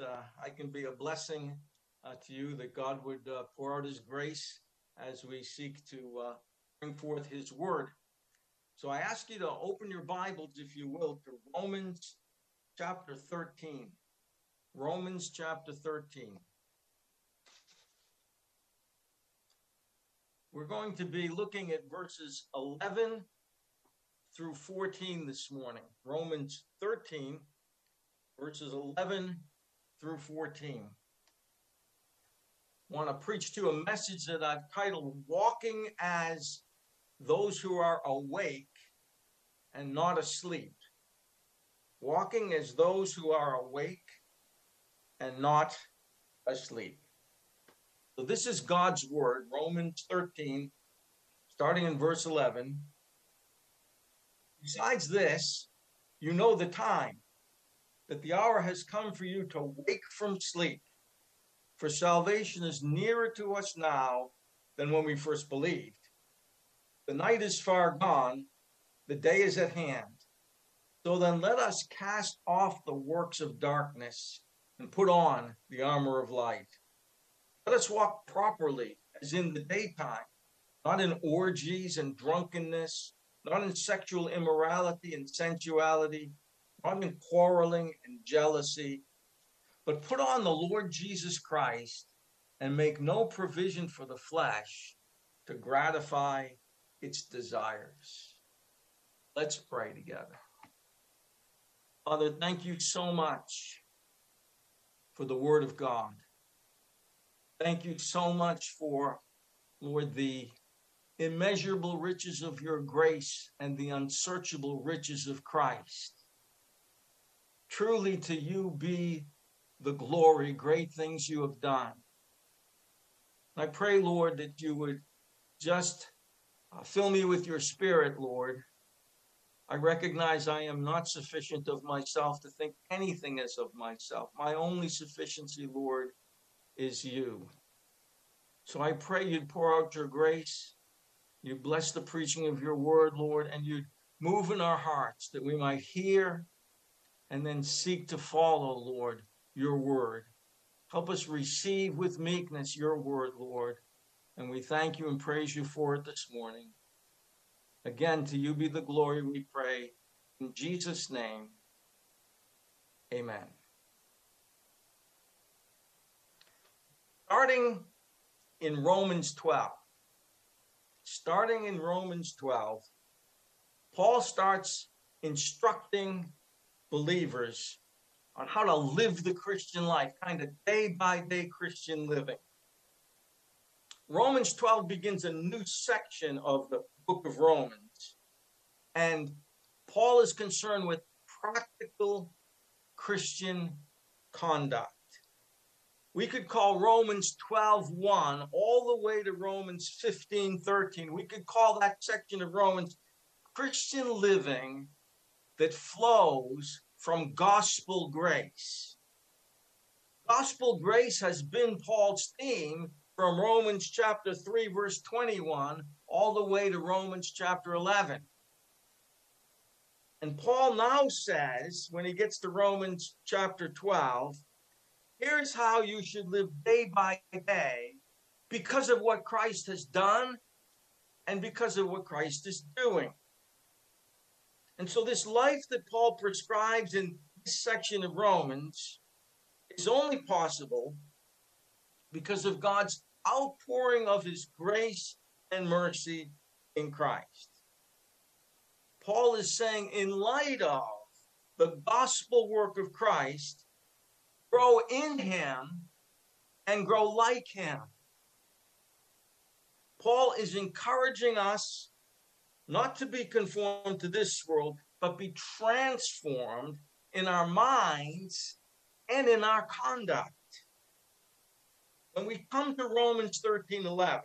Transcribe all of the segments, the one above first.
I can be a blessing to you, that God would pour out his grace as we seek to bring forth his word. So I ask you to open your Bibles, if you will, to Romans chapter 13. Romans chapter 13. We're going to be looking at verses 11 through 14 this morning. Romans 13, verses 11 through 14. I want to preach to a message that I've titled, Walking as Those Who Are Awake and Not Asleep. Walking as those who are awake and not asleep. So this is God's word, Romans 13, starting in verse 11. Besides this, you know the time, that the hour has come for you to wake from sleep. For salvation is nearer to us now than when we first believed. The night is far gone, the day is at hand. So then let us cast off the works of darkness and put on the armor of light. Let us walk properly as in the daytime, not in orgies and drunkenness, not in sexual immorality and sensuality, not in quarreling and jealousy, but put on the Lord Jesus Christ and make no provision for the flesh to gratify its desires. Let's pray together. Father, thank you so much for the word of God. Thank you so much for, Lord, the immeasurable riches of your grace and the unsearchable riches of Christ. Truly to you be the glory, great things you have done. I pray, Lord, that you would just fill me with your spirit, Lord. I recognize I am not sufficient of myself to think anything as of myself. My only sufficiency, Lord, is you. So I pray you'd pour out your grace. You bless the preaching of your word, Lord, and you'd move in our hearts that we might hear and then seek to follow, Lord, your word. Help us receive with meekness your word, Lord, and we thank you and praise you for it this morning. Again, to you be the glory, we pray. In Jesus' name, amen. Starting in Romans 12, Paul starts instructing believers on how to live the Christian life, kind of day-by-day Christian living. Romans 12 begins a new section of the book of Romans, and Paul is concerned with practical Christian conduct. We could call Romans 12:1 all the way to Romans 15:13. We could call that section of Romans Christian living that flows from gospel grace. Gospel grace has been Paul's theme from Romans chapter 3, verse 21, all the way to Romans chapter 11. And Paul now says, when he gets to Romans chapter 12, here's how you should live day by day because of what Christ has done and because of what Christ is doing. And so this life that Paul prescribes in this section of Romans is only possible because of God's outpouring of his grace and mercy in Christ. Paul is saying, in light of the gospel work of Christ, grow in him and grow like him. Paul is encouraging us not to be conformed to this world, but be transformed in our minds and in our conduct. When we come to Romans 13:11,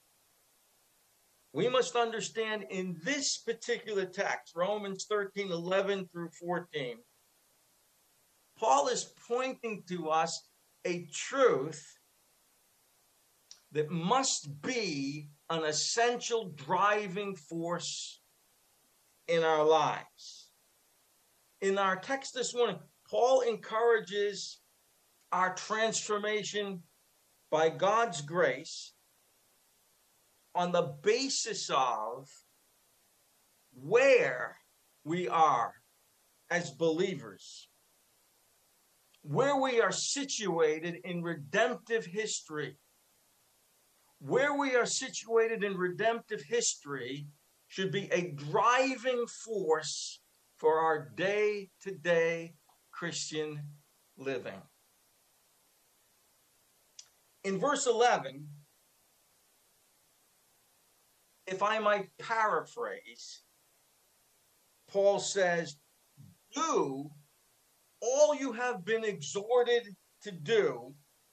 we must understand in this particular text, Romans 13:11 through 14, Paul is pointing to us a truth that must be an essential driving force in our lives. In our text this morning, Paul encourages our transformation by God's grace on the basis of where we are as believers, where we are situated in redemptive history. Where we are situated in redemptive history should be a driving force for our day-to-day Christian living. In verse 11, if I might paraphrase, Paul says, do all you have been exhorted to do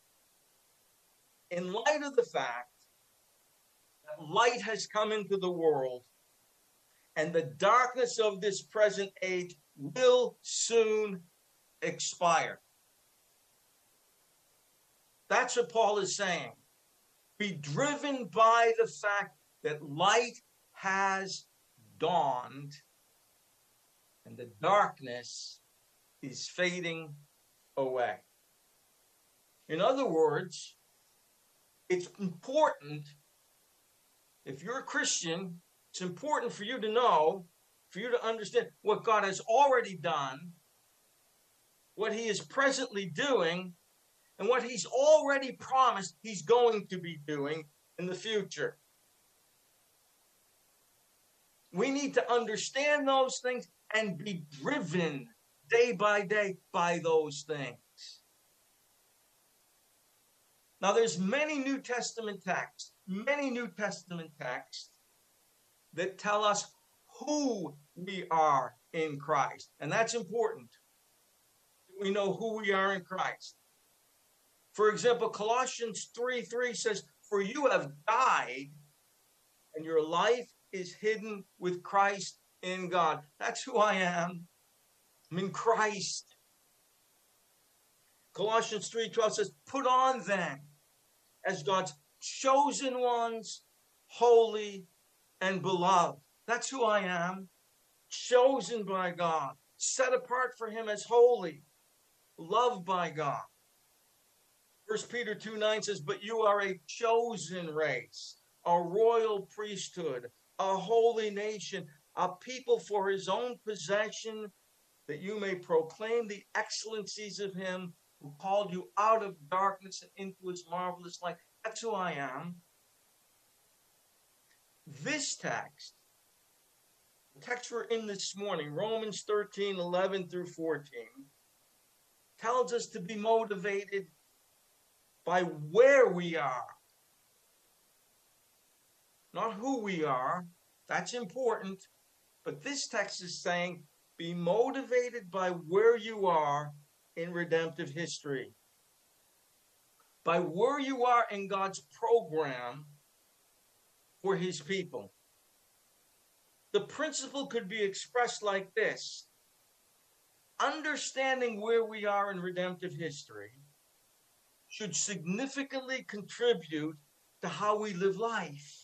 in light of the fact that light has come into the world and the darkness of this present age will soon expire. That's what Paul is saying. Be driven by the fact that light has dawned and the darkness is fading away. In other words, it's important, if you're a Christian, it's important for you to know, for you to understand what God has already done, what he is presently doing, and what he's already promised he's going to be doing in the future. We need to understand those things and be driven day by day by those things. Now, there's many New Testament texts that tell us who we are in Christ. And that's important. We know who we are in Christ. For example, Colossians 3:3 says, for you have died, and your life is hidden with Christ in God. That's who I am. I'm in Christ. Colossians 3:12 says, put on then, as God's chosen ones, holy and beloved. That's who I am. Chosen by God, set apart for him as holy, loved by God. 1 Peter 2:9 says, but you are a chosen race, a royal priesthood, a holy nation, a people for his own possession, that you may proclaim the excellencies of him who called you out of darkness and into his marvelous light. That's who I am. This text, the text we're in this morning, Romans 13:11 through 14, tells us to be motivated by where we are, not who we are. That's important. But this text is saying, be motivated by where you are in redemptive history, by where you are in God's program for his people. The principle could be expressed like this: understanding where we are in redemptive history should significantly contribute to how we live life.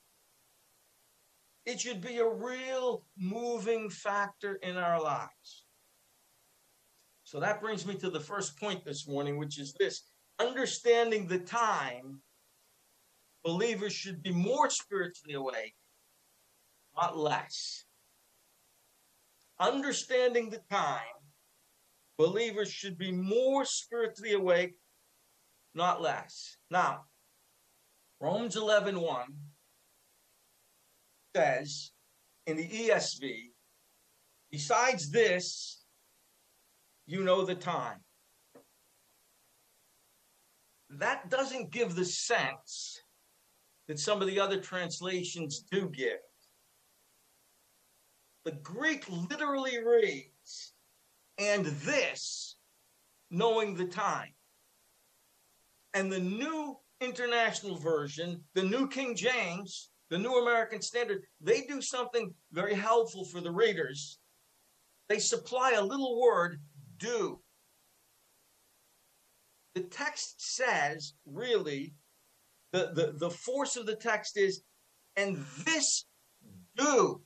It should be a real moving factor in our lives. So that brings me to the first point this morning, which is this: understanding the time, believers should be more spiritually awake, not less. Understanding the time, believers should be more spiritually awake, not less. Now, Romans 11:1 says in the ESV, besides this, you know the time. That doesn't give the sense that some of the other translations do give. The Greek literally reads, and this, knowing the time. And the New International Version, the New King James, the New American Standard, they do something very helpful for the readers. They supply a little word, do. The text says, really, the force of the text is, and this do,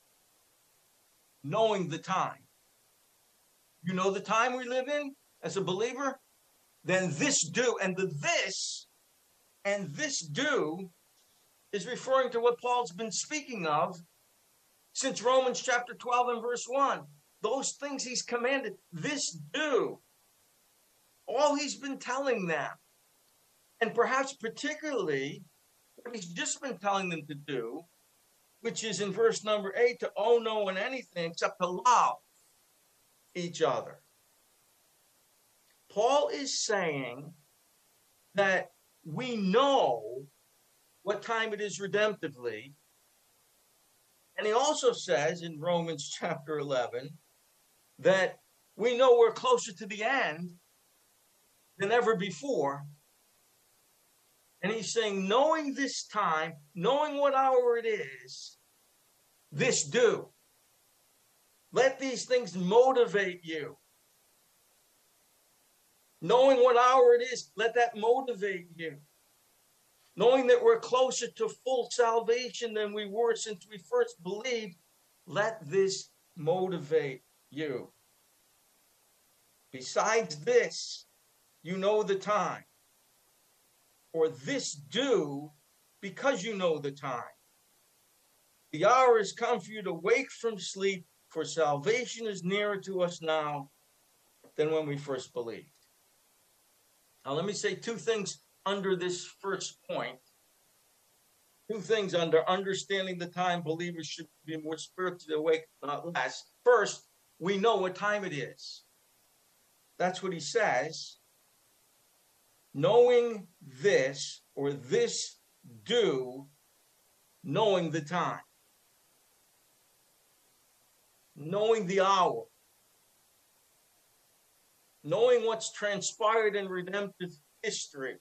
knowing the time. You know the time we live in as a believer? then this do, and the this and this do is referring to what Paul's been speaking of since Romans chapter 12 and verse 1. Those things he's commanded, this do. All he's been telling them. And perhaps particularly what he's just been telling them to do, which is in verse number 8, to owe no one anything except to love each other. Paul is saying that we know what time it is redemptively. And he also says in Romans chapter 11 that we know we're closer to the end than ever before. And he's saying, knowing this time, knowing what hour it is, this do. Let these things motivate you. Knowing what hour it is, let that motivate you. Knowing that we're closer to full salvation than we were since we first believed, let this motivate you. Besides this, you know the time. Or this do because you know the time. The hour has come for you to wake from sleep, for salvation is nearer to us now than when we first believed. Now let me say two things under this first point. Two things under understanding the time believers should be more spiritually awake, not less. First, we know what time it is. That's what he says. Knowing this, or this do, knowing the time. Knowing the hour. Knowing what's transpired in redemptive history.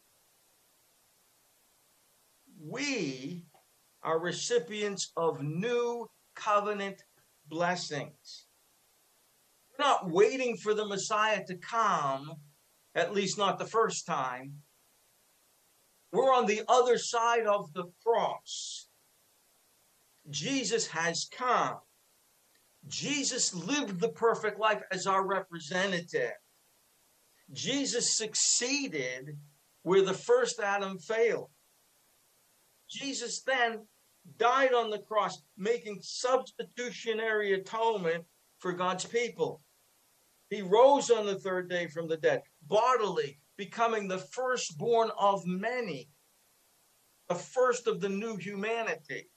We are recipients of new covenant blessings. We're not waiting for the Messiah to come, at least not the first time. We're on the other side of the cross. Jesus has come. Jesus lived the perfect life as our representative. Jesus succeeded where the first Adam failed. Jesus then died on the cross, making substitutionary atonement for God's people. He rose on the third day from the dead, bodily, becoming the firstborn of many, the first of the new humanity.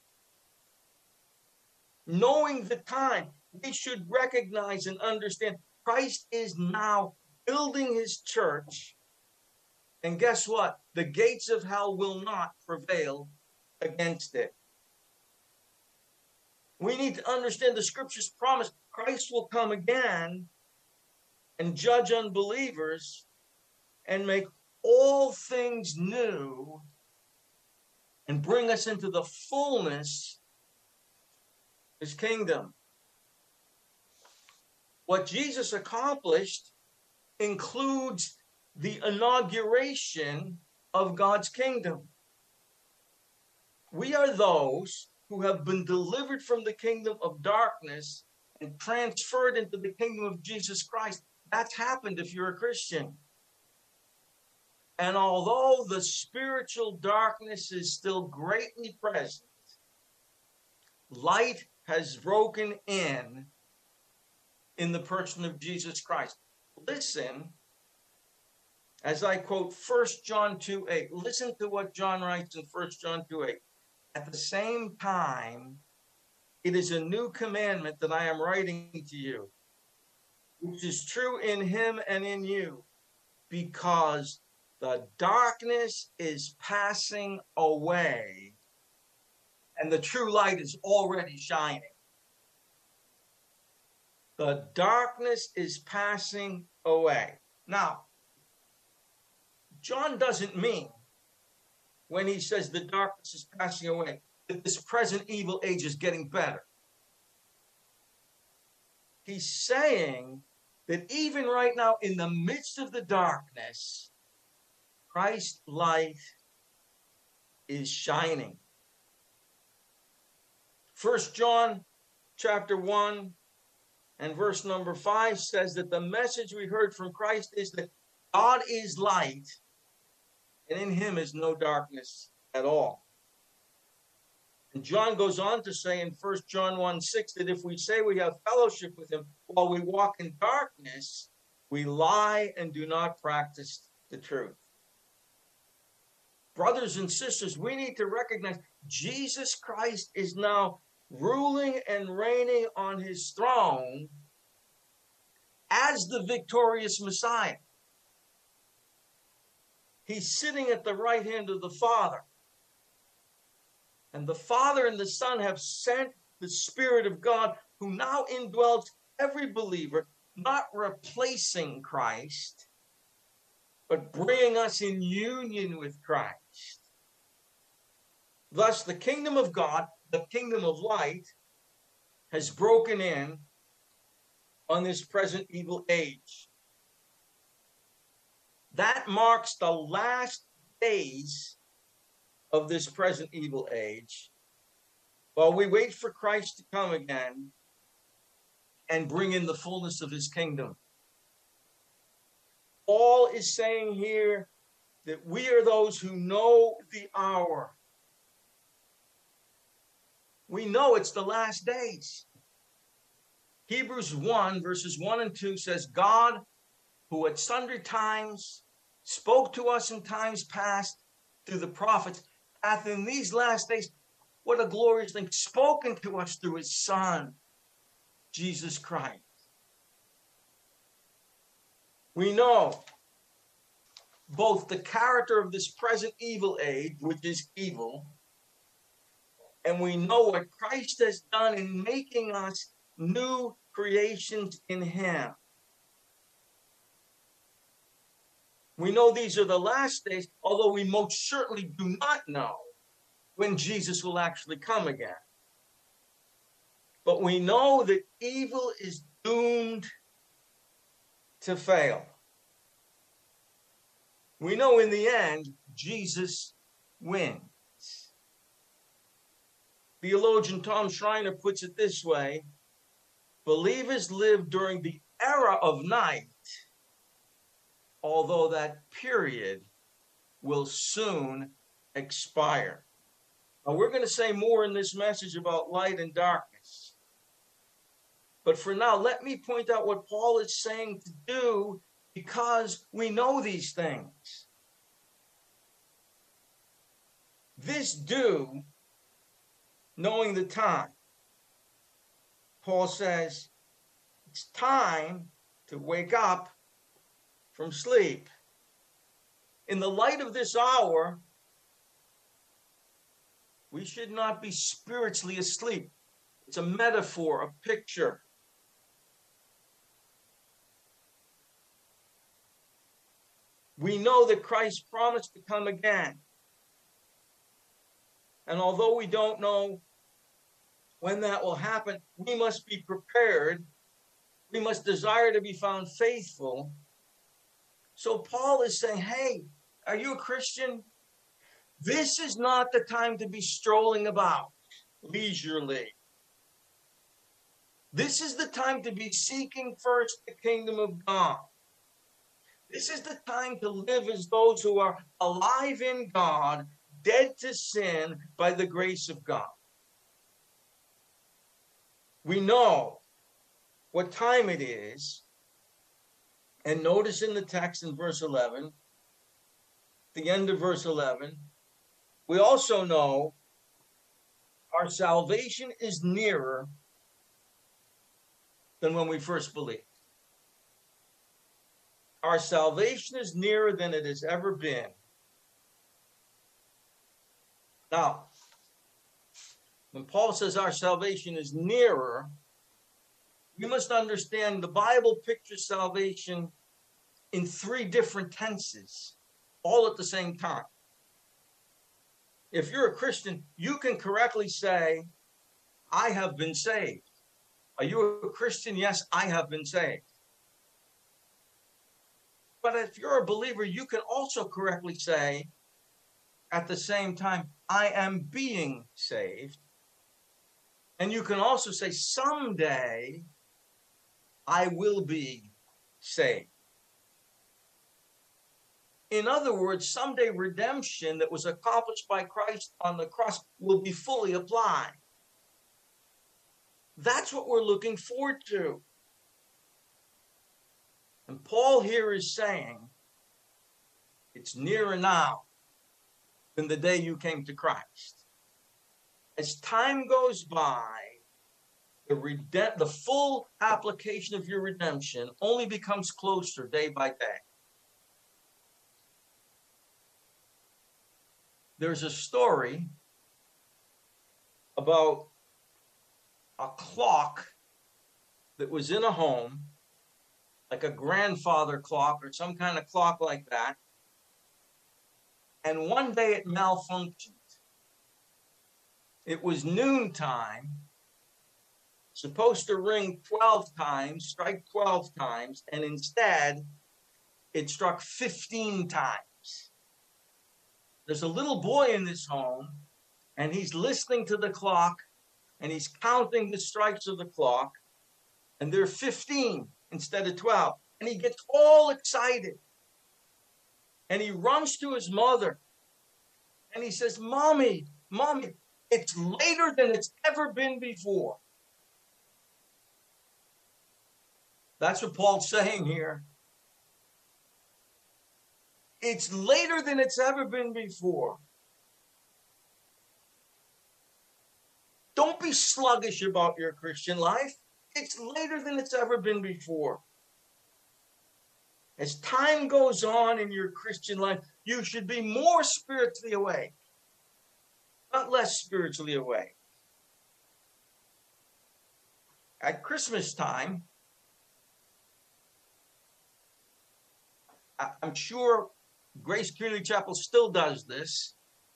Knowing the time, we should recognize and understand Christ is now building his church. And guess what? The gates of hell will not prevail against it. We need to understand the scriptures promise Christ will come again and judge unbelievers and make all things new and bring us into the fullness of his kingdom. What Jesus accomplished includes the inauguration of God's kingdom. We are those who have been delivered from the kingdom of darkness and transferred into the kingdom of Jesus Christ. That's happened if you're a Christian. And although the spiritual darkness is still greatly present, light has broken in the person of Jesus Christ. Listen, as I quote 1 John 2:8, listen to what John writes in 1 John 2:8. At the same time, it is a new commandment that I am writing to you, which is true in him and in you, because the darkness is passing away and the true light is already shining. The darkness is passing away. Now, John doesn't mean when he says the darkness is passing away that this present evil age is getting better. He's saying that even right now, in the midst of the darkness, Christ's light is shining. 1 John chapter 1 and verse number 5 says that the message we heard from Christ is that God is light, and in him is no darkness at all. And John goes on to say in 1 John 1:6 that if we say we have fellowship with him while we walk in darkness, we lie and do not practice the truth. Brothers and sisters, we need to recognize Jesus Christ is now ruling and reigning on his throne as the victorious Messiah. He's sitting at the right hand of the Father. And the Father and the Son have sent the Spirit of God, who now indwells every believer, not replacing Christ, but bringing us in union with Christ. Thus, the kingdom of God, the kingdom of light, has broken in on this present evil age. That marks the last days of this present evil age, while we wait for Christ to come again and bring in the fullness of his kingdom. Paul is saying here that we are those who know the hour. We know it's the last days. Hebrews 1 verses 1 and 2 says, God, who at sundry times spoke to us in times past through the prophets, hath in these last days, what a glorious thing, spoken to us through his Son, Jesus Christ. We know both the character of this present evil age, which is evil, and we know what Christ has done in making us new creations in him. We know these are the last days, although we most certainly do not know when Jesus will actually come again. But we know that evil is doomed to fail. We know in the end, Jesus wins. Theologian Tom Schreiner puts it this way: believers live during the era of night, although that period will soon expire. Now, we're going to say more in this message about light and darkness. But for now, let me point out what Paul is saying to do, because we know these things. This do, knowing the time. Paul says, it's time to wake up from sleep. In the light of this hour, we should not be spiritually asleep. It's a metaphor, a picture. We know that Christ promised to come again. And although we don't know when that will happen, we must be prepared. We must desire to be found faithful. So Paul is saying, hey, are you a Christian? This is not the time to be strolling about leisurely. This is the time to be seeking first the kingdom of God. This is the time to live as those who are alive in God, dead to sin by the grace of God. We know what time it is. And notice in the text in verse 11, the end of verse 11, we also know our salvation is nearer than when we first believed. Our salvation is nearer than it has ever been. Now, when Paul says our salvation is nearer, we must understand the Bible pictures salvation in three different tenses, all at the same time. If you're a Christian, you can correctly say, I have been saved. Are you a Christian? Yes, I have been saved. But if you're a believer, you can also correctly say at the same time, I am being saved. And you can also say, someday I will be saved. In other words, someday redemption that was accomplished by Christ on the cross will be fully applied. That's what we're looking forward to. And Paul here is saying, it's nearer now than the day you came to Christ. As time goes by, the full application of your redemption only becomes closer day by day. There's a story about a clock that was in a home, like a grandfather clock or some kind of clock like that. And one day it malfunctioned. It was noontime, supposed to ring 12 times, strike 12 times, and instead it struck 15 times. There's a little boy in this home, and he's listening to the clock, and he's counting the strikes of the clock, and they're 15 instead of 12. And he gets all excited. And he runs to his mother, and he says, Mommy, Mommy, it's later than it's ever been before. That's what Paul's saying here. It's later than it's ever been before. Don't be sluggish about your Christian life. It's later than it's ever been before. As time goes on in your Christian life, you should be more spiritually awake, not less spiritually awake. At Christmas time, I'm sure Grace Community Chapel still does this,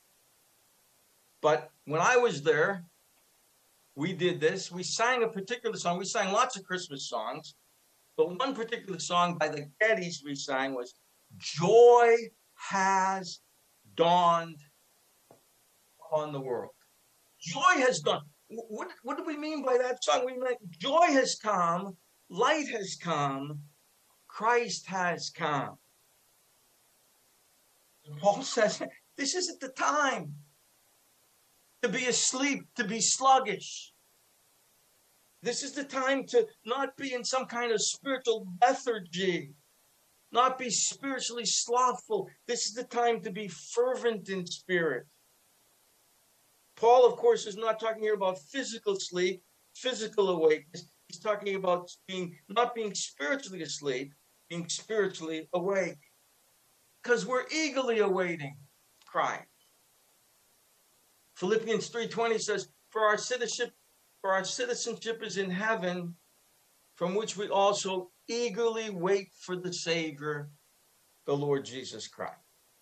but when I was there, we did this. We sang a particular song. We sang lots of Christmas songs, but one particular song by the Gettys we sang was Joy Has Dawned on the World. Joy has dawned. What do we mean by that song? We meant joy has come, light has come, Christ has come. Paul says, this isn't the time to be asleep, to be sluggish. This is the time to not be in some kind of spiritual lethargy, not be spiritually slothful. This is the time to be fervent in spirit. Paul, of course, is not talking here about physical sleep, physical awakeness. He's talking about not being spiritually asleep, being spiritually awake. Because we're eagerly awaiting Christ. Philippians 3:20 says, for our citizenship is in heaven, from which we also eagerly wait for the Savior, the Lord Jesus Christ.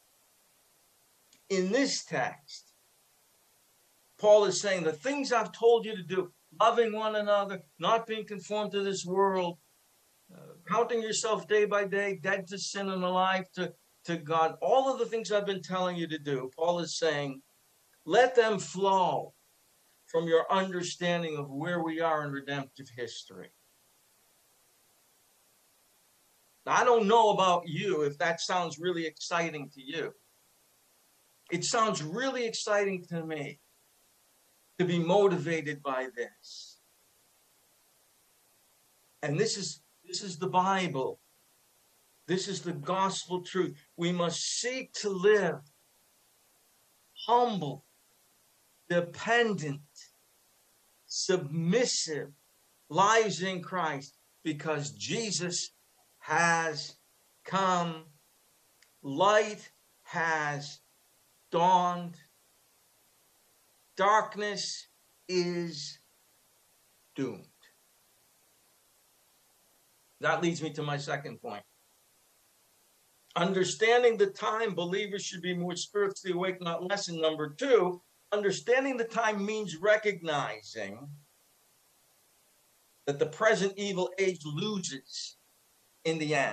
In this text, Paul is saying the things I've told you to do, loving one another, not being conformed to this world, counting yourself day by day, dead to sin and alive to God, all of the things I've been telling you to do, Paul is saying, let them flow from your understanding of where we are in redemptive history. Now, I don't know about you if that sounds really exciting to you. It sounds really exciting to me to be motivated by this. And this is the Bible. This is the gospel truth. We must seek to live humble, dependent, submissive lives in Christ because Jesus has come. Light has dawned. Darkness is doomed. That leads me to my second point. Understanding the time, believers should be more spiritually awake, not less. And number two, understanding the time means recognizing that the present evil age loses in the end.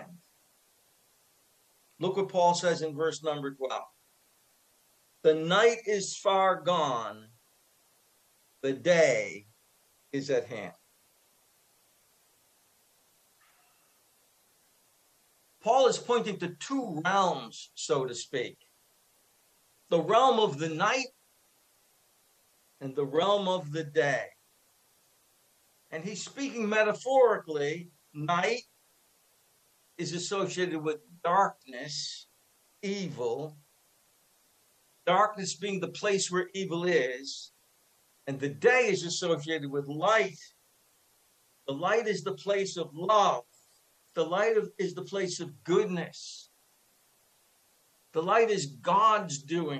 Look what Paul says in verse number 12. The night is far gone, the day is at hand. Paul is pointing to two realms, so to speak. The realm of the night and the realm of the day. And he's speaking metaphorically. Night is associated with darkness, evil. Darkness being the place where evil is. And the day is associated with light. The light is the place of love. The light is the place of goodness. The light is God's doing.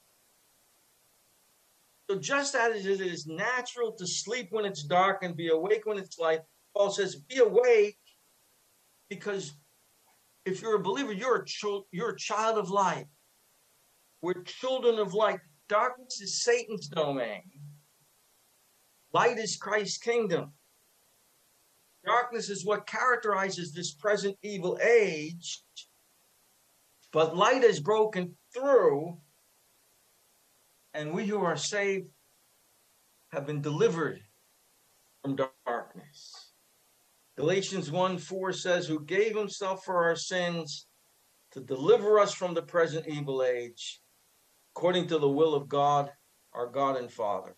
So just as it is natural to sleep when it's dark and be awake when it's light, Paul says, be awake, because if you're a believer, you're a child of light. We're children of light. Darkness is Satan's domain. Light is Christ's kingdom. Darkness is what characterizes this present evil age, but light is broken through, and we who are saved have been delivered from darkness. Galatians 1:4 says, who gave himself for our sins to deliver us from the present evil age, according to the will of God, our God and Father.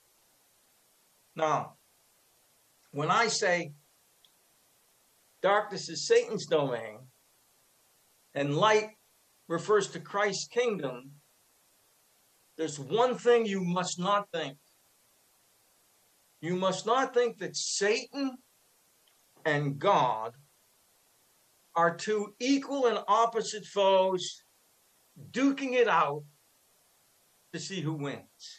Now, when I say darkness is Satan's domain and light refers to Christ's kingdom, there's one thing you must not think. You must not think that Satan and God are two equal and opposite foes duking it out to see who wins.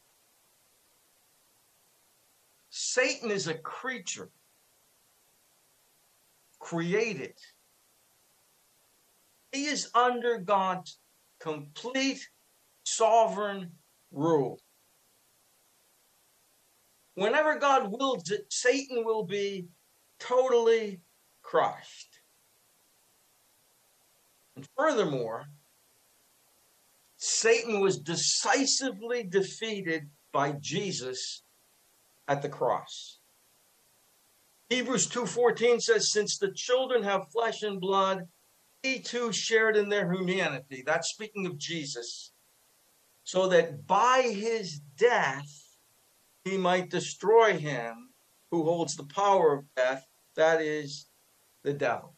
Satan is a creature created. He is under God's complete sovereign rule. Whenever God wills it, Satan will be totally crushed. And furthermore, Satan was decisively defeated by Jesus at the cross. Hebrews 2:14 says, since the children have flesh and blood, he too shared in their humanity. That's speaking of Jesus. So that by his death, he might destroy him who holds the power of death, that is, the devil.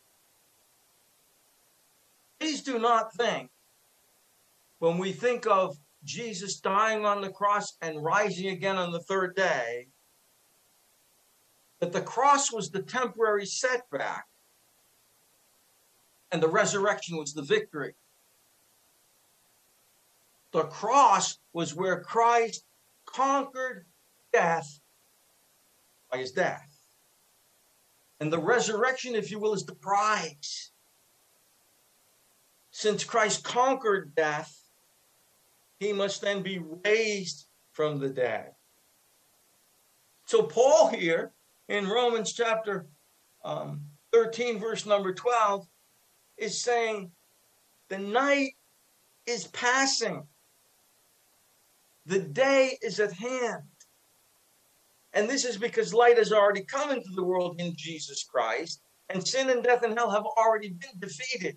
Please do not think, when we think of Jesus dying on the cross and rising again on the third day, that the cross was the temporary setback and the resurrection was the victory. The cross was where Christ conquered death by his death. And the resurrection, if you will, is the prize. Since Christ conquered death, he must then be raised from the dead. So Paul here in Romans chapter 13, verse number 12, is saying the night is passing. The day is at hand. And this is because light has already come into the world in Jesus Christ, and sin and death and hell have already been defeated.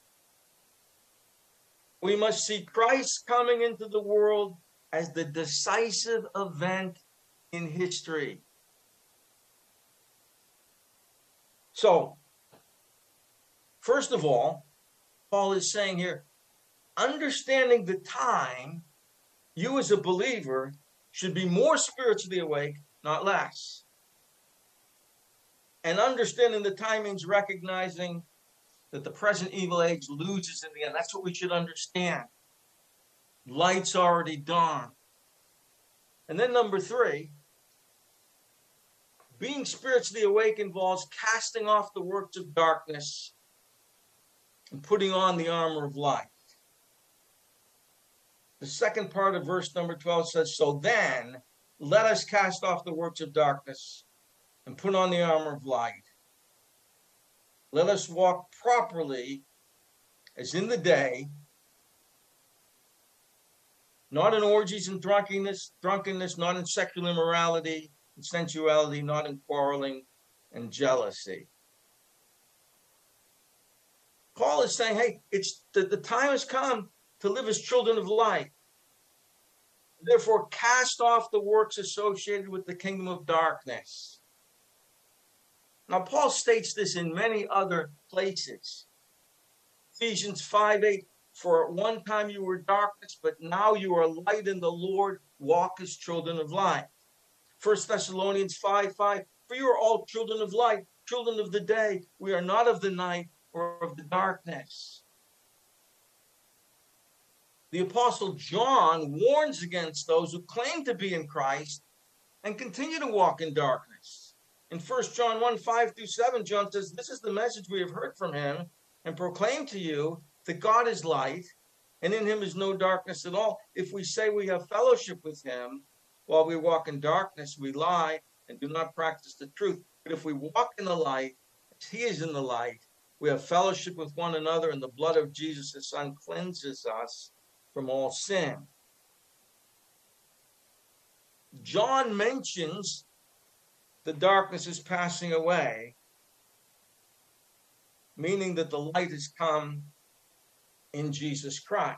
We must see Christ coming into the world as the decisive event in history. So, first of all, Paul is saying here, understanding the time, you as a believer should be more spiritually awake, not less. And understanding the time means recognizing that the present evil age loses in the end. That's what we should understand. Light's already dawned. And then number 3, being spiritually awake involves casting off the works of darkness and putting on the armor of light. The second part of verse number 12 says, so then let us cast off the works of darkness and put on the armor of light. Let us walk properly as in the day, not in orgies and drunkenness, not in sexual immorality and sensuality, not in quarreling and jealousy. Paul is saying, hey, it's the time has come to live as children of light. Therefore, cast off the works associated with the kingdom of darkness. Now, Paul states this in many other places. Ephesians 5:8, for at one time you were darkness, but now you are light in the Lord. Walk as children of light. 1 Thessalonians 5:5, for you are all children of light, children of the day. We are not of the night or of the darkness. The Apostle John warns against those who claim to be in Christ and continue to walk in darkness. In 1 John 1:5-7, John says, this is the message we have heard from him and proclaim to you that God is light, and in him is no darkness at all. If we say we have fellowship with him while we walk in darkness, we lie and do not practice the truth. But if we walk in the light, as he is in the light, we have fellowship with one another, and the blood of Jesus, his son, cleanses us from all sin. John mentions the darkness is passing away, meaning that the light has come in Jesus Christ.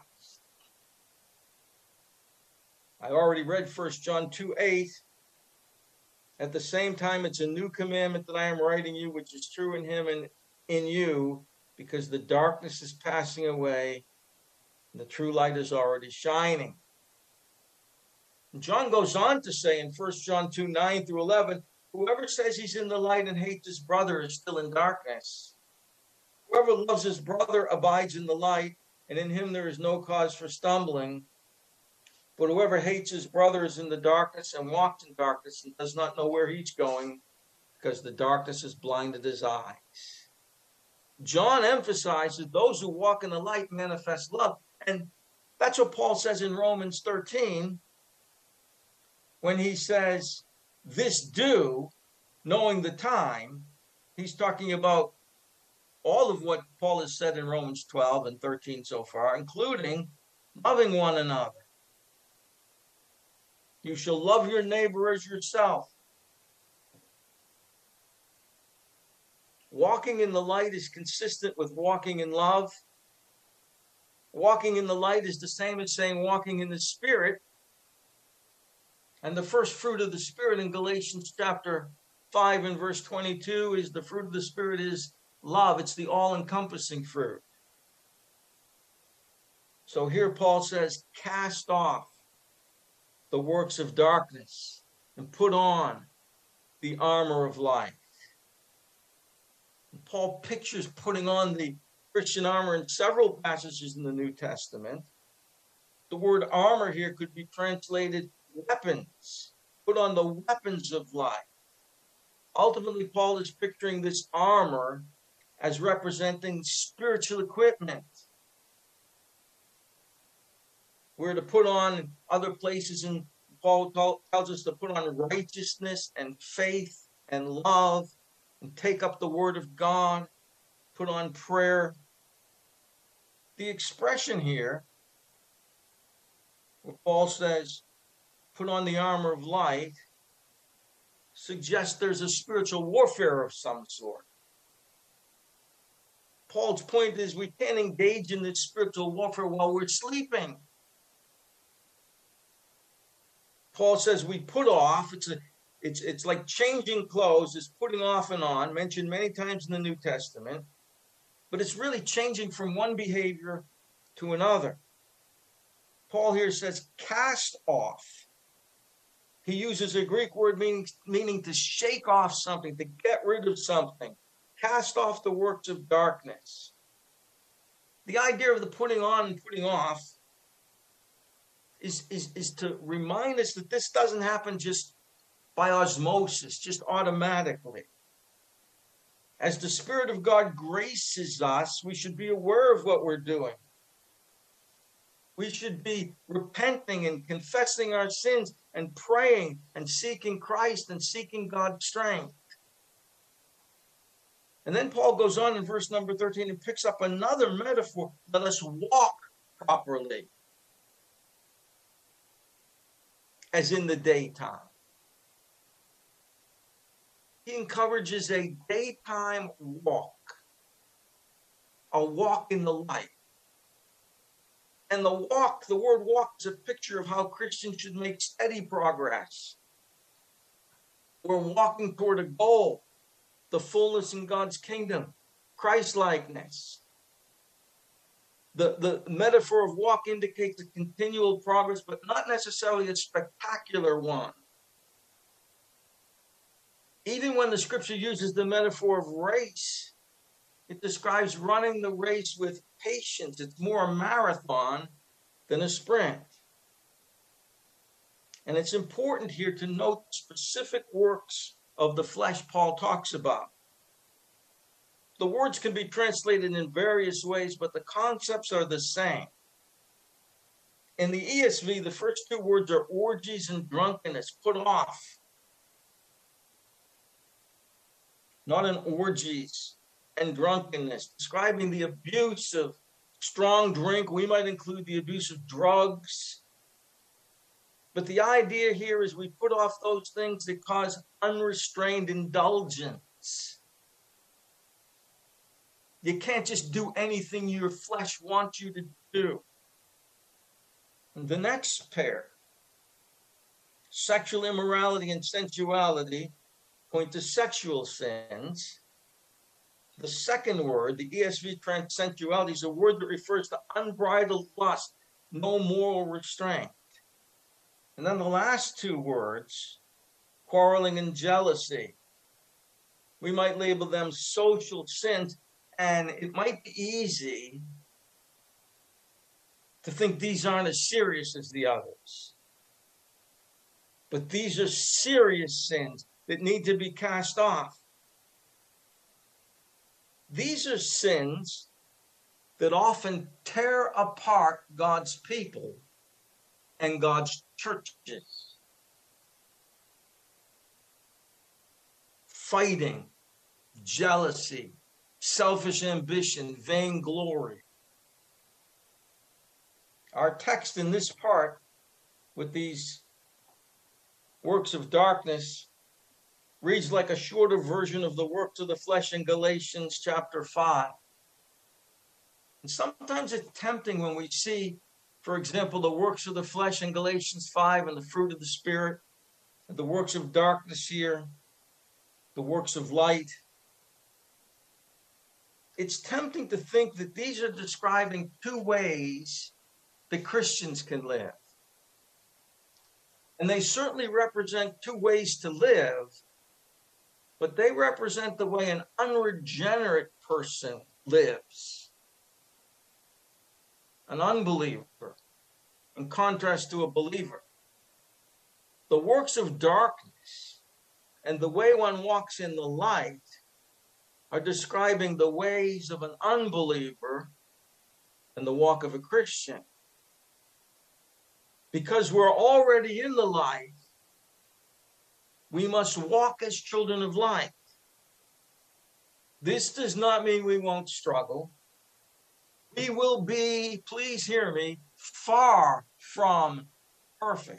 I already read 1 John 2:8. At the same time, it's a new commandment that I am writing you, which is true in him and in you, because the darkness is passing away and the true light is already shining. And John goes on to say in 1 John 2:9-11, whoever says he's in the light and hates his brother is still in darkness. Whoever loves his brother abides in the light, and in him there is no cause for stumbling. But whoever hates his brother is in the darkness and walks in darkness and does not know where he's going, because the darkness has blinded his eyes. John emphasizes those who walk in the light manifest love. And that's what Paul says in Romans 13, when he says, this do, knowing the time. He's talking about all of what Paul has said in Romans 12 and 13 so far, including loving one another. You shall love your neighbor as yourself. Walking in the light is consistent with walking in love. Walking in the light is the same as saying walking in the Spirit. And the first fruit of the Spirit in Galatians chapter 5 and verse 22 is the fruit of the Spirit is love. It's the all-encompassing fruit. So here Paul says, cast off the works of darkness and put on the armor of light. And Paul pictures putting on the Christian armor in several passages in the New Testament. The word armor here could be translated weapons. Put on the weapons of light. Ultimately, Paul is picturing this armor as representing spiritual equipment. We're to put on other places, and Paul tells us to put on righteousness and faith and love and take up the word of God, put on prayer. The expression here, where Paul says, put on the armor of light, suggests there's a spiritual warfare of some sort. Paul's point is we can't engage in this spiritual warfare while we're sleeping. Paul says we put off, it's like changing clothes, it's putting off and on, mentioned many times in the New Testament, but it's really changing from one behavior to another. Paul here says cast off. He uses a Greek word meaning to shake off something, to get rid of something. Cast off the works of darkness. The idea of the putting on and putting off is to remind us that this doesn't happen just by osmosis, just automatically. As the Spirit of God graces us, we should be aware of what we're doing. We should be repenting and confessing our sins and praying and seeking Christ and seeking God's strength. And then Paul goes on in verse number 13 and picks up another metaphor. Let us walk properly, as in the daytime. He encourages a daytime walk. a walk in the light. And the word walk is a picture of how Christians should make steady progress. We're walking toward a goal, the fullness in God's kingdom, Christ-likeness. The metaphor of walk indicates a continual progress, but not necessarily a spectacular one. Even when the scripture uses the metaphor of race, it describes running the race with patience. It's more a marathon than a sprint. And it's important here to note specific works of the flesh Paul talks about. The words can be translated in various ways, but the concepts are the same. In the ESV, the first two words are orgies and drunkenness, put off. Not in orgies and drunkenness, describing the abuse of strong drink. We might include the abuse of drugs. But the idea here is we put off those things that cause unrestrained indulgence. You can't just do anything your flesh wants you to do. And the next pair, sexual immorality and sensuality, point to sexual sins. The second word, the ESV sensuality, is a word that refers to unbridled lust, no moral restraint. And then the last two words, quarreling and jealousy, we might label them social sins, and it might be easy to think these aren't as serious as the others. But these are serious sins that need to be cast off. These are sins that often tear apart God's people and God's churches. Fighting, jealousy, selfish ambition, vainglory. Our text in this part with these works of darkness reads like a shorter version of the works of the flesh in Galatians chapter 5. And sometimes it's tempting when we see, for example, the works of the flesh in Galatians 5 and the fruit of the Spirit, and the works of darkness here, the works of light. It's tempting to think that these are describing two ways that Christians can live. And they certainly represent two ways to live, but they represent the way an unregenerate person lives. An unbeliever, in contrast to a believer. The works of darkness and the way one walks in the light are describing the ways of an unbeliever and the walk of a Christian. Because we're already in the light, we must walk as children of light. This does not mean we won't struggle. We will be, please hear me, far from perfect.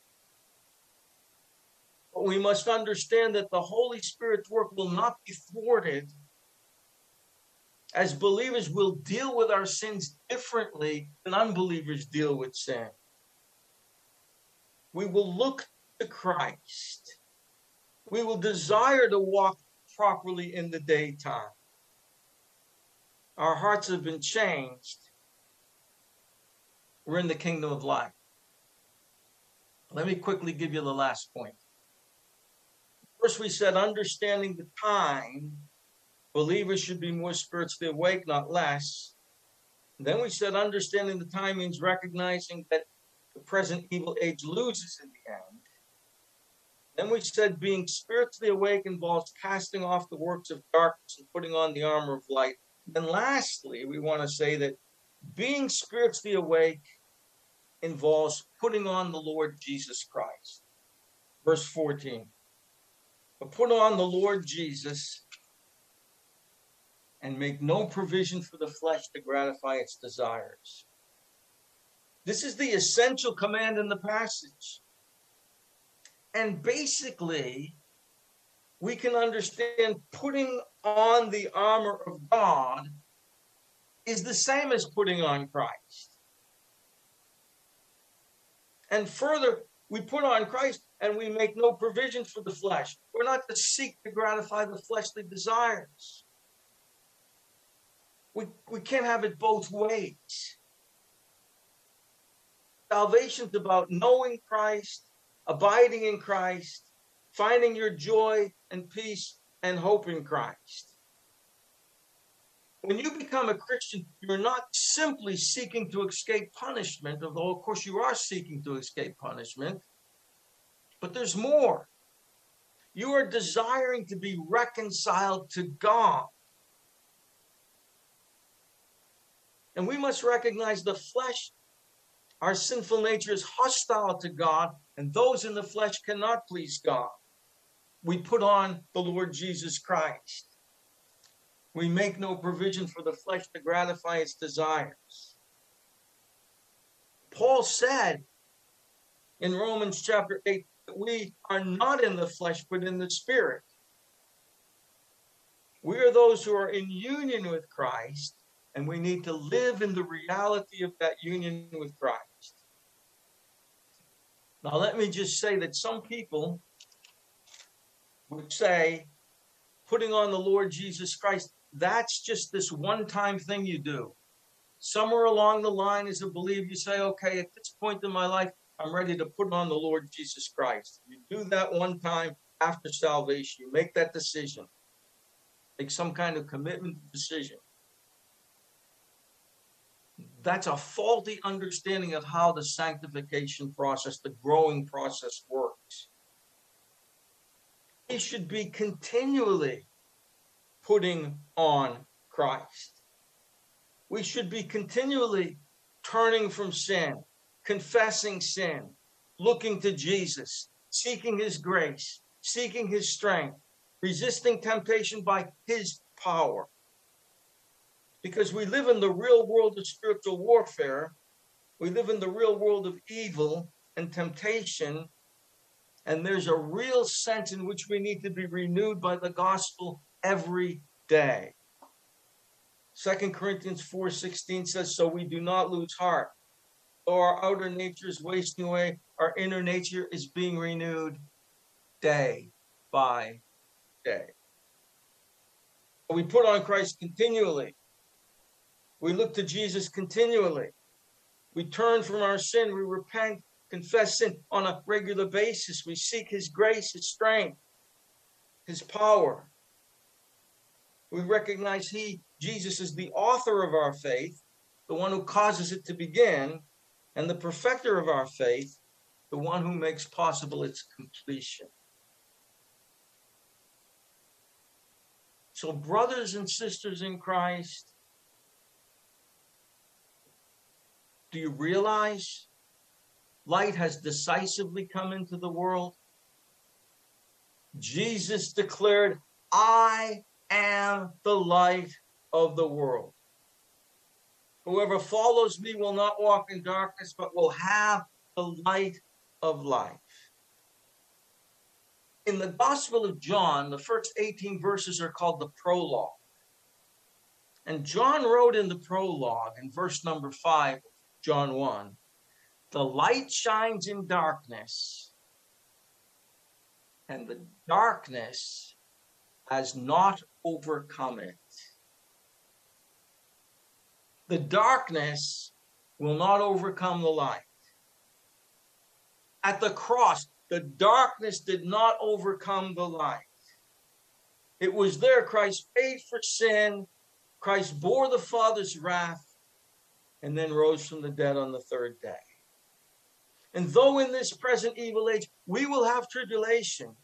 But we must understand that the Holy Spirit's work will not be thwarted. As believers, we'll deal with our sins differently than unbelievers deal with sin. We will look to Christ. We will desire to walk properly in the daytime. Our hearts have been changed. We're in the kingdom of light. Let me quickly give you the last point. First, we said understanding the time. Believers should be more spiritually awake, not less. And then we said understanding the time means recognizing that the present evil age loses in the end. Then we said being spiritually awake involves casting off the works of darkness and putting on the armor of light. And lastly, we want to say that being spiritually awake involves putting on the Lord Jesus Christ. Verse 14. But put on the Lord Jesus and make no provision for the flesh to gratify its desires. This is the essential command in the passage. And basically, we can understand putting on the armor of God is the same as putting on Christ. And further, we put on Christ and we make no provision for the flesh. We're not to seek to gratify the fleshly desires. We can't have it both ways. Salvation's about knowing Christ, abiding in Christ, finding your joy and peace and hope in Christ. When you become a Christian, you're not simply seeking to escape punishment, although of course you are seeking to escape punishment, but there's more. You are desiring to be reconciled to God. And we must recognize the flesh, our sinful nature, is hostile to God, and those in the flesh cannot please God. We put on the Lord Jesus Christ. We make no provision for the flesh to gratify its desires. Paul said in Romans chapter 8 that we are not in the flesh, but in the Spirit. We are those who are in union with Christ, and we need to live in the reality of that union with Christ. Now, let me just say that some people would say, putting on the Lord Jesus Christ, that's just this one-time thing you do. Somewhere along the line as a believer, you say, okay, at this point in my life, I'm ready to put on the Lord Jesus Christ. You do that one time after salvation. You make that decision. Make some kind of commitment decision. That's a faulty understanding of how the sanctification process, the growing process works. We should be continually putting on Christ. We should be continually turning from sin, confessing sin, looking to Jesus, seeking his grace, seeking his strength, resisting temptation by his power. Because we live in the real world of spiritual warfare. We live in the real world of evil and temptation. And there's a real sense in which we need to be renewed by the gospel every day. 2 Corinthians 4:16 says, so we do not lose heart. Though our outer nature is wasting away, our inner nature is being renewed day by day. We put on Christ continually. We look to Jesus continually. We turn from our sin. We repent, confess sin on a regular basis. We seek his grace, his strength, his power. We recognize Jesus, is the author of our faith, the one who causes it to begin, and the perfecter of our faith, the one who makes possible its completion. So, brothers and sisters in Christ, do you realize light has decisively come into the world? Jesus declared, I am the light of the world. Whoever follows me will not walk in darkness, but will have the light of life. In the Gospel of John, the first 18 verses are called the prologue. And John wrote in the prologue, in verse number 5, John 1, the light shines in darkness, and the darkness has not overcome it. The darkness will not overcome the light. At the cross, the darkness did not overcome the light. It was there. Christ paid for sin. Christ bore the Father's wrath and then rose from the dead on the third day. And though in this present evil age we will have tribulation,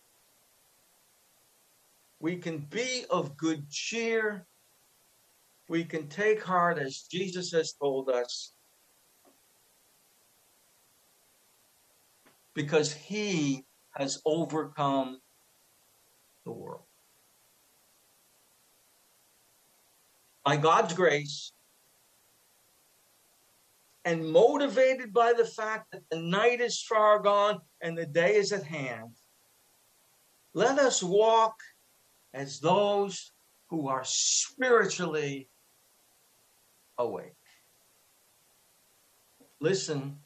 we can be of good cheer. We can take heart, as Jesus has told us, because he has overcome the world. By God's grace, and motivated by the fact that the night is far gone and the day is at hand, let us walk as those who are spiritually awake. Listen,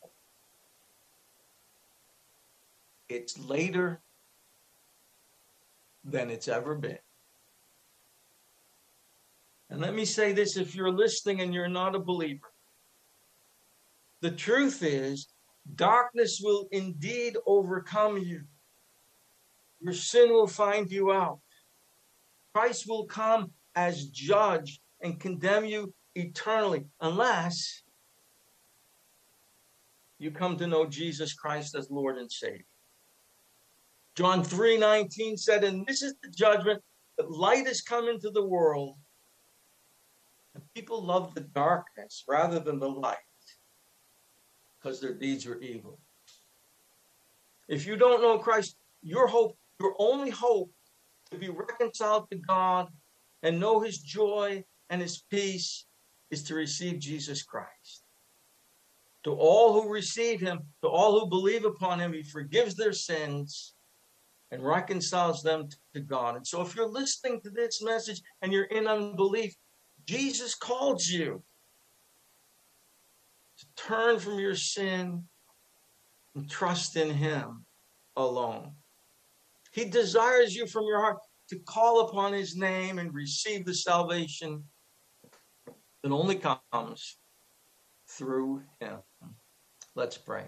it's later than it's ever been. And let me say this, if you're listening and you're not a believer, the truth is, darkness will indeed overcome you. Your sin will find you out. Christ will come as judge and condemn you eternally, unless you come to know Jesus Christ as Lord and Savior. John 3:19 said, and this is the judgment, that light has come into the world, and people love the darkness rather than the light, because their deeds were evil. If you don't know Christ, your only hope to be reconciled to God and know his joy and his peace is to receive Jesus Christ. To all who receive him, to all who believe upon him, he forgives their sins and reconciles them to God. And so if you're listening to this message and you're in unbelief, Jesus calls you to turn from your sin and trust in him alone. He desires you from your heart to call upon his name and receive the salvation that only comes through him. Let's pray.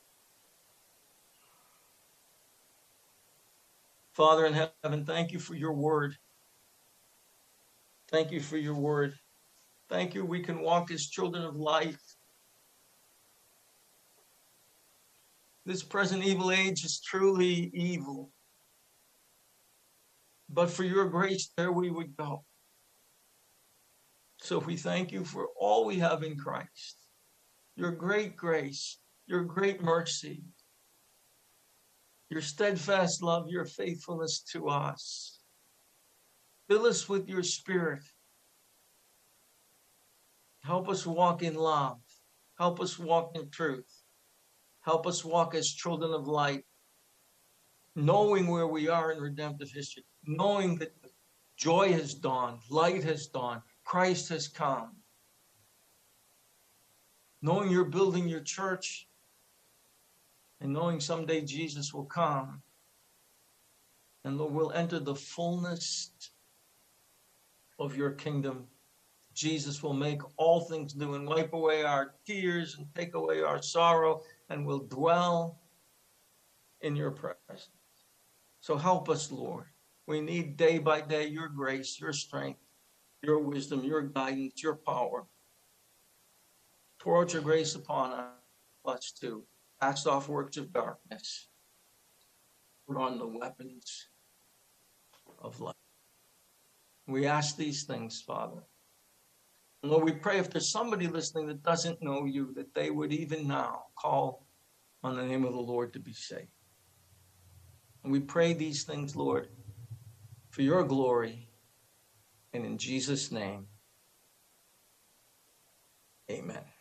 Father in heaven, thank you for your word. Thank you for your word. Thank you we can walk as children of light. This present evil age is truly evil. But for your grace, there we would go. So we thank you for all we have in Christ. Your great grace, your great mercy, your steadfast love, your faithfulness to us. Fill us with your Spirit. Help us walk in love. Help us walk in truth. Help us walk as children of light, knowing where we are in redemptive history, knowing that joy has dawned, light has dawned, Christ has come. Knowing you're building your church, and knowing someday Jesus will come, and we'll enter the fullness of your kingdom. Jesus will make all things new and wipe away our tears and take away our sorrow, and will dwell in your presence. So help us, Lord. We need day by day your grace, your strength, your wisdom, your guidance, your power. Pour out your grace upon us to cast off works of darkness. Put on the weapons of light. We ask these things, Father. And Lord, we pray if there's somebody listening that doesn't know you, that they would even now call on the name of the Lord to be saved. And we pray these things, Lord, for your glory, and in Jesus' name, amen.